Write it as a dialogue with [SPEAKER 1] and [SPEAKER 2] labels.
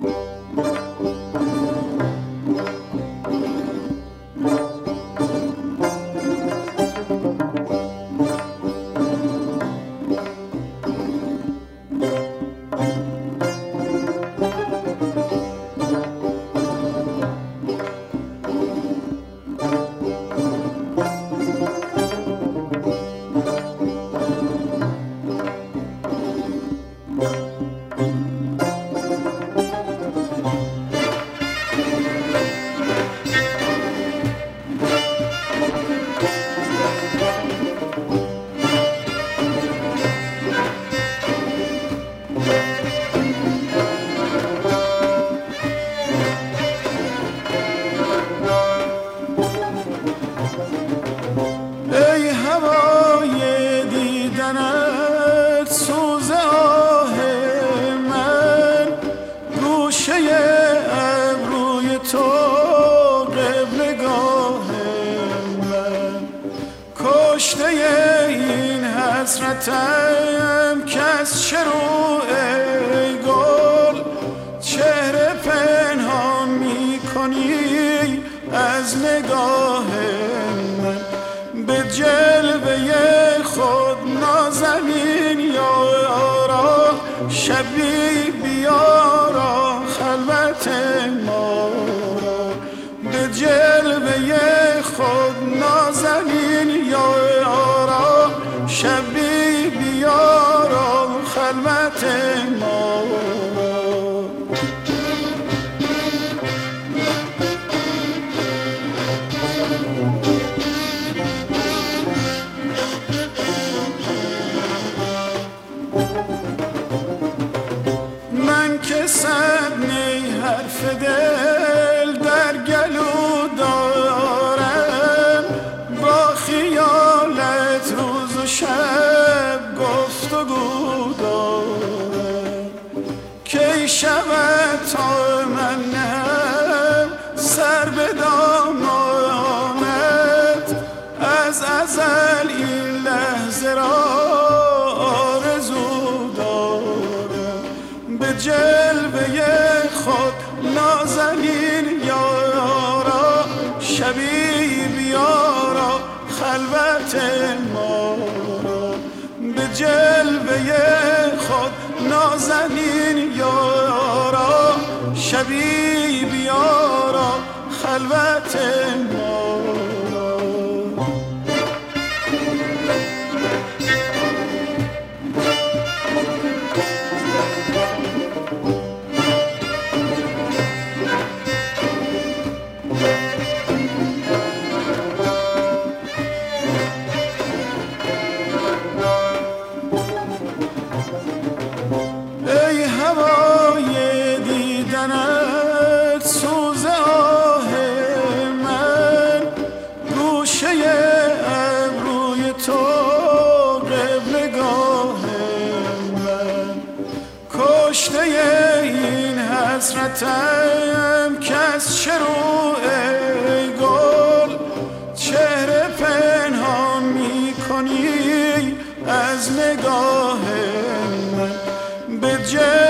[SPEAKER 1] حسرتم کس چرو ای گل چهره پنهان می کنی از نگاه من به جلوه خود نازنین یارا شبی بیارا خلوت ما را به جلوه خود نازنین یارا شبی بیارا خلوت ما من که صد نی حرف دل در گلو دارم با خیالت روز و شب گفتگو دارم کی شود تا من نهم سر به دامانت از ازل این لحظه را آرزو دارم به جلوه خود نازنین یارا شبی بیارا خلوت ما را به جلوه خود نازنین یارا شبی بیارا خلوت ما را سوز آه من گوشه ابروی تو قبلگاه من کشته این حسرتم کس چرو ای گل چهره پنهان می کنی از نگاه من به